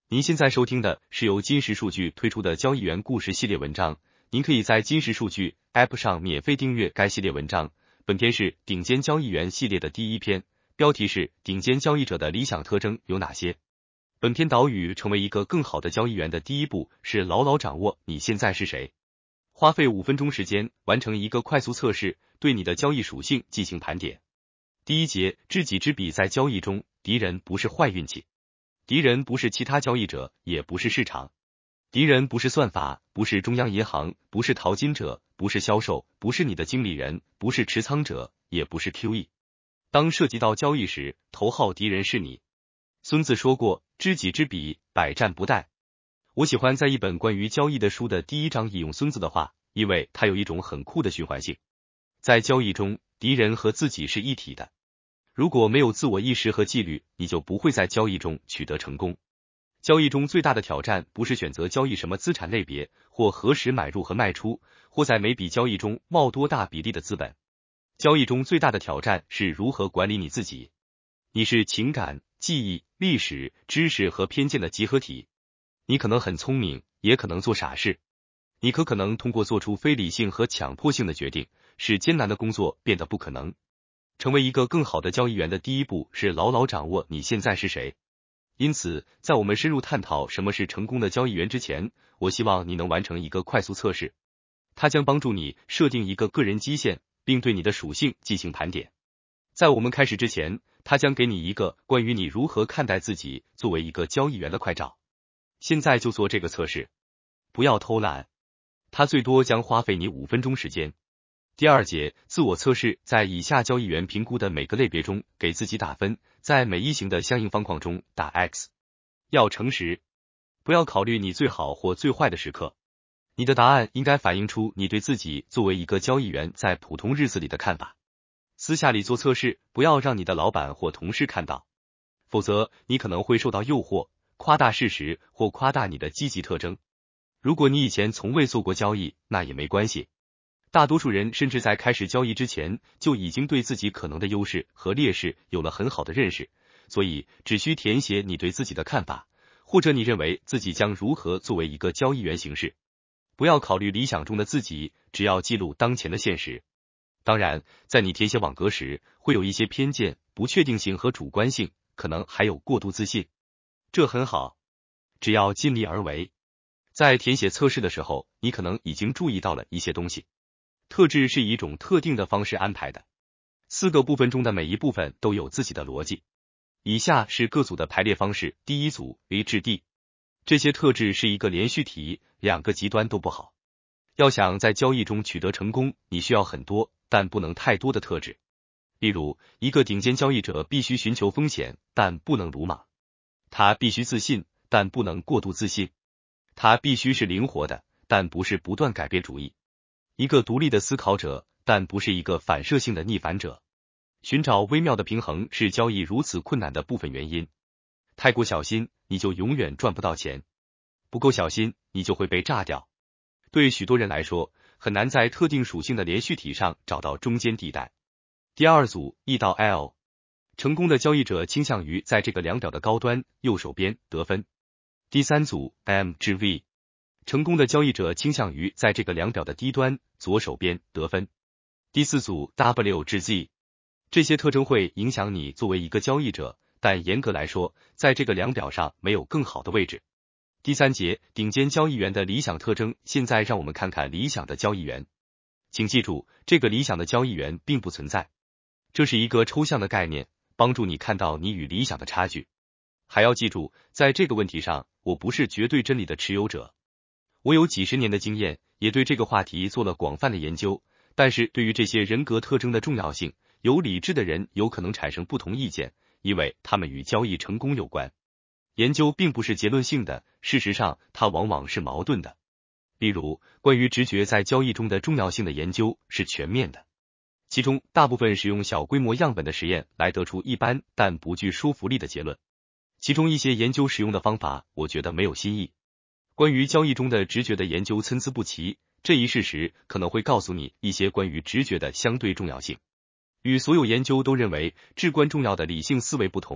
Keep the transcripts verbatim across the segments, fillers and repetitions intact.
您现在收听的是由金石数据推出的交易员故事系列文章，您可以在金石数据 App 上免费订阅该系列文章。本篇是顶尖交易员系列的第一篇，标题是顶尖交易者的理想特征有哪些？本篇导语成为一个更好的交易员的第一步是牢牢掌握你现在是谁。花费五分钟时间完成一个快速测试，对你的交易属性进行盘点。第一节，知己知彼。在交易中，敌人不是坏运气。敌人不是其他交易者，也不是市场。敌人不是算法，不是中央银行，不是淘金者，不是销售，不是你的经理人，不是持仓者，也不是 Q E。当涉及到交易时，头号敌人是你。孙子说过，知己知彼，百战不殆。我喜欢在一本关于交易的书的第一章引用孙子的话，因为它有一种很酷的循环性。在交易中，敌人和自己是一体的。如果没有自我意识和纪律，你就不会在交易中取得成功。交易中最大的挑战不是选择交易什么资产类别，或何时买入和卖出，或在每笔交易中冒多大比例的资本。交易中最大的挑战是如何管理你自己。你是情感、记忆、历史、知识和偏见的集合体。你可能很聪明，也可能做傻事。你可可能通过做出非理性和强迫性的决定，使艰难的工作变得不可能。成为一个更好的交易员的第一步是牢牢掌握你现在是谁。因此，在我们深入探讨什么是成功的交易员之前，我希望你能完成一个快速测试。它将帮助你设定一个个人基线，并对你的属性进行盘点。在我们开始之前，它将给你一个关于你如何看待自己作为一个交易员的快照。现在就做这个测试，不要偷懒。它最多将花费你五分钟时间。第二节，自我测试。在以下交易员评估的每个类别中给自己打分，在每一行的相应方框中打 X。 要诚实，不要考虑你最好或最坏的时刻。你的答案应该反映出你对自己作为一个交易员在普通日子里的看法。私下里做测试，不要让你的老板或同事看到，否则你可能会受到诱惑，夸大事实或夸大你的积极特征。如果你以前从未做过交易，那也没关系。大多数人甚至在开始交易之前就已经对自己可能的优势和劣势有了很好的认识，所以只需填写你对自己的看法，或者你认为自己将如何作为一个交易员行事。不要考虑理想中的自己，只要记录当前的现实。当然，在你填写网格时，会有一些偏见、不确定性和主观性，可能还有过度自信。这很好，只要尽力而为。在填写测试的时候，你可能已经注意到了一些东西。特质是以一种特定的方式安排的，四个部分中的每一部分都有自己的逻辑。以下是各组的排列方式。第一组 A 至 D， 这些特质是一个连续体，两个极端都不好。要想在交易中取得成功，你需要很多，但不能太多的特质。例如，一个顶尖交易者必须寻求风险，但不能鲁莽。他必须自信，但不能过度自信。他必须是灵活的，但不是不断改变主意。一个独立的思考者，但不是一个反射性的逆反者。寻找微妙的平衡是交易如此困难的部分原因。太过小心，你就永远赚不到钱；不够小心，你就会被炸掉。对许多人来说，很难在特定属性的连续体上找到中间地带。第二组 E 到 L， 成功的交易者倾向于在这个量表的高端右手边得分。第三组 M 至 V，成功的交易者倾向于在这个量表的低端左手边得分。第四组 W 至 Z， 这些特征会影响你作为一个交易者，但严格来说，在这个量表上没有更好的位置。第三节，顶尖交易员的理想特征。现在让我们看看理想的交易员。请记住，这个理想的交易员并不存在，这是一个抽象的概念，帮助你看到你与理想的差距。还要记住，在这个问题上，我不是绝对真理的持有者。我有几十年的经验，也对这个话题做了广泛的研究，但是对于这些人格特征的重要性，有理智的人有可能产生不同意见，因为他们与交易成功有关。研究并不是结论性的，事实上，它往往是矛盾的。例如，关于直觉在交易中的重要性的研究是全面的，其中大部分使用小规模样本的实验来得出一般但不具说服力的结论。其中一些研究使用的方法，我觉得没有新意。关于交易中的直觉的研究参差不齐，这一事实可能会告诉你一些关于直觉的相对重要性。与所有研究都认为至关重要的理性思维不同，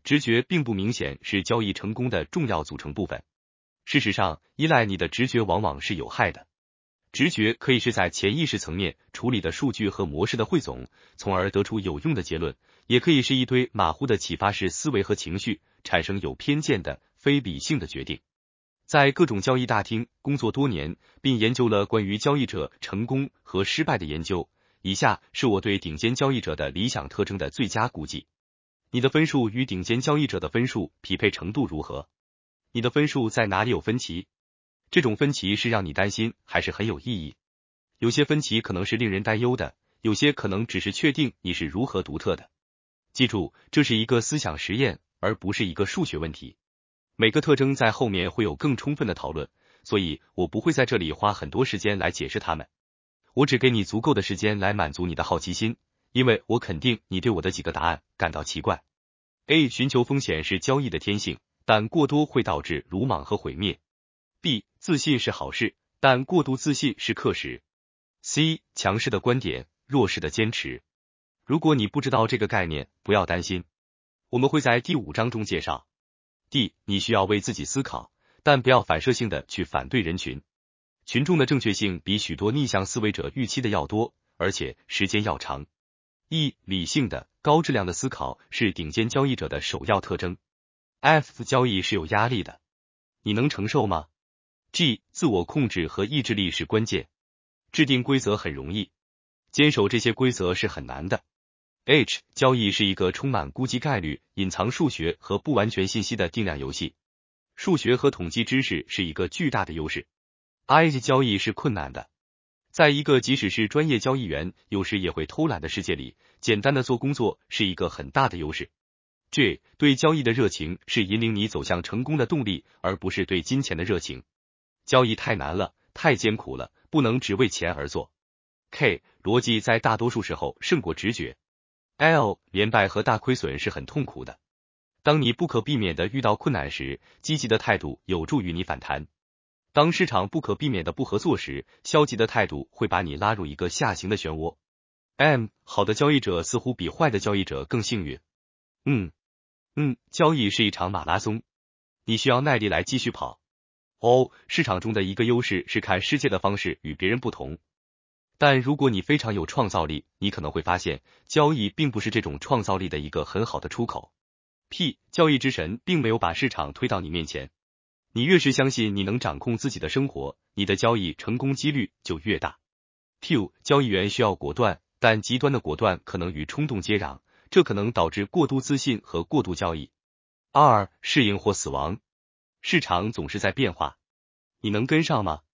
直觉并不明显是交易成功的重要组成部分。事实上，依赖你的直觉往往是有害的。直觉可以是在潜意识层面处理的数据和模式的汇总，从而得出有用的结论，也可以是一堆马虎的启发式思维和情绪，产生有偏见的非理性的决定。在各种交易大厅工作多年，并研究了关于交易者成功和失败的研究，以下是我对顶尖交易者的理想特征的最佳估计。你的分数与顶尖交易者的分数匹配程度如何？你的分数在哪里有分歧？这种分歧是让你担心还是很有意义？有些分歧可能是令人担忧的，有些可能只是确定你是如何独特的。记住，这是一个思想实验，而不是一个数学问题。每个特征在后面会有更充分的讨论，所以我不会在这里花很多时间来解释它们。我只给你足够的时间来满足你的好奇心，因为我肯定你对我的几个答案感到奇怪。A. 寻求风险是交易的天性，但过多会导致鲁莽和毁灭。B. 自信是好事，但过度自信是克时。C. 强势的观点，弱势的坚持。如果你不知道这个概念，不要担心，我们会在第五章中介绍。D. 你需要为自己思考，但不要反射性的去反对人群。群众的正确性比许多逆向思维者预期的要多，而且时间要长。E. 理性的、高质量的思考是顶尖交易者的首要特征。F. 交易是有压力的，你能承受吗？ G. 自我控制和意志力是关键。制定规则很容易，坚守这些规则是很难的。H. 交易是一个充满估计概率、隐藏数学和不完全信息的定量游戏。数学和统计知识是一个巨大的优势。I. 交易是困难的。在一个即使是专业交易员有时也会偷懒的世界里，简单的做工作是一个很大的优势。J. 对交易的热情是引领你走向成功的动力，而不是对金钱的热情。交易太难了，太艰苦了，不能只为钱而做。K. 逻辑在大多数时候胜过直觉。L. 连败和大亏损是很痛苦的。当你不可避免的遇到困难时，积极的态度有助于你反弹。当市场不可避免的不合作时，消极的态度会把你拉入一个下行的漩涡。M. 好的交易者似乎比坏的交易者更幸运。嗯嗯，交易是一场马拉松，你需要耐力来继续跑。哦，市场中的一个优势是看世界的方式与别人不同。但如果你非常有创造力，你可能会发现，交易并不是这种创造力的一个很好的出口。P. 交易之神并没有把市场推到你面前。你越是相信你能掌控自己的生活，你的交易成功几率就越大。Q. 交易员需要果断，但极端的果断可能与冲动接壤，这可能导致过度自信和过度交易。R. 适应或死亡。市场总是在变化，你能跟上吗？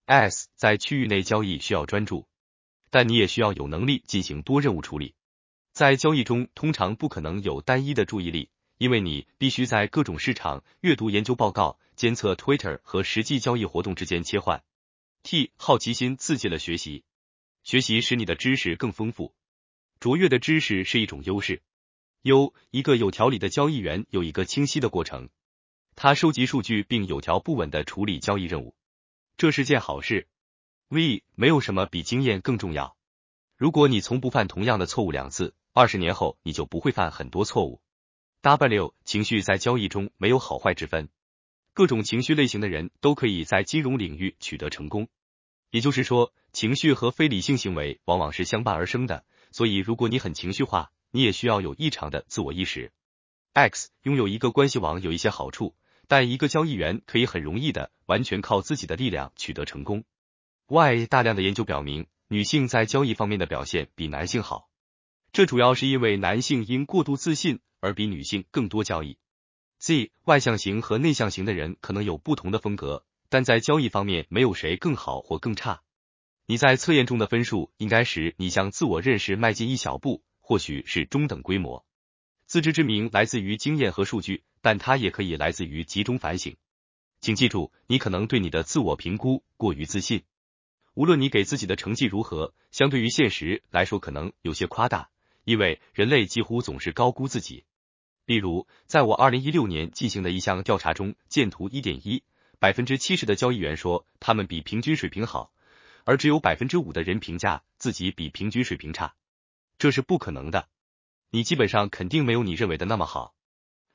S. 在区域内交易需要专注，但你也需要有能力进行多任务处理。在交易中通常不可能有单一的注意力，因为你必须在各种市场、阅读研究报告、监测 Twitter 和实际交易活动之间切换。T. 好奇心刺激了学习，学习使你的知识更丰富。卓越的知识是一种优势。U. 一个有条理的交易员有一个清晰的过程，他收集数据并有条不紊地处理交易任务，这是件好事。V. 没有什么比经验更重要。如果你从不犯同样的错误两次，二十年后你就不会犯很多错误。W. 情绪在交易中没有好坏之分，各种情绪类型的人都可以在金融领域取得成功。也就是说，情绪和非理性行为往往是相伴而生的，所以如果你很情绪化，你也需要有异常的自我意识。X. 拥有一个关系网有一些好处，但一个交易员可以很容易的完全靠自己的力量取得成功。Y. 大量的研究表明，女性在交易方面的表现比男性好，这主要是因为男性因过度自信而比女性更多交易。Z. 外向型和内向型的人可能有不同的风格，但在交易方面没有谁更好或更差。你在测验中的分数应该使你向自我认识迈进一小步，或许是中等规模。自知之明来自于经验和数据，但它也可以来自于集中反省。请记住，你可能对你的自我评估过于自信。无论你给自己的成绩如何，相对于现实来说可能有些夸大，因为人类几乎总是高估自己。例如，在我二零一六年进行的一项调查中，见图 一点一， 百分之七十 的交易员说他们比平均水平好，而只有 百分之五 的人评价自己比平均水平差。这是不可能的。你基本上肯定没有你认为的那么好。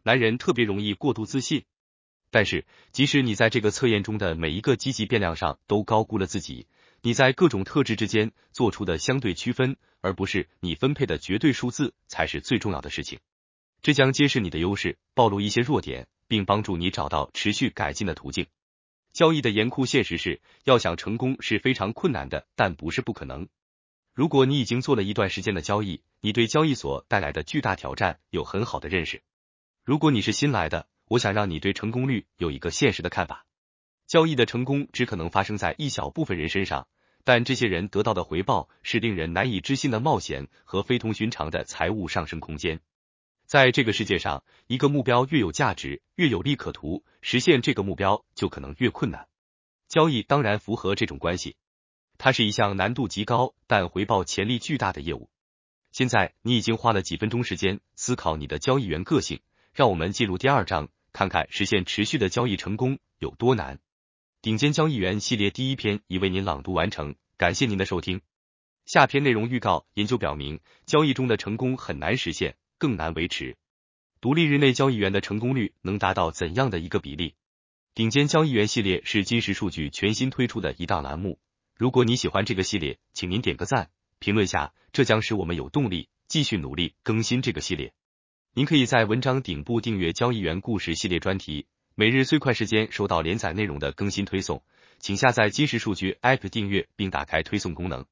男人特别容易过度自信。但是，即使你在这个测验中的每一个积极变量上都高估了自己，你在各种特质之间做出的相对区分，而不是你分配的绝对数字，才是最重要的事情。这将揭示你的优势，暴露一些弱点，并帮助你找到持续改进的途径。交易的严酷现实是，要想成功是非常困难的，但不是不可能。如果你已经做了一段时间的交易，你对交易所带来的巨大挑战有很好的认识。如果你是新来的，我想让你对成功率有一个现实的看法。交易的成功只可能发生在一小部分人身上，但这些人得到的回报是令人难以置信的冒险和非同寻常的财务上升空间。在这个世界上，一个目标越有价值，越有利可图，实现这个目标就可能越困难。交易当然符合这种关系，它是一项难度极高但回报潜力巨大的业务。现在你已经花了几分钟时间思考你的交易员个性，让我们进入第二章，看看实现持续的交易成功有多难。顶尖交易员系列第一篇已为您朗读完成，感谢您的收听。下篇内容预告：研究表明，交易中的成功很难实现，更难维持。独立日内交易员的成功率能达到怎样的一个比例？顶尖交易员系列是金石数据全新推出的一档栏目。如果你喜欢这个系列，请您点个赞，评论下，这将使我们有动力继续努力更新这个系列。您可以在文章顶部订阅交易员故事系列专题，每日最快时间收到连载内容的更新推送。请下载金石数据 App 订阅并打开推送功能。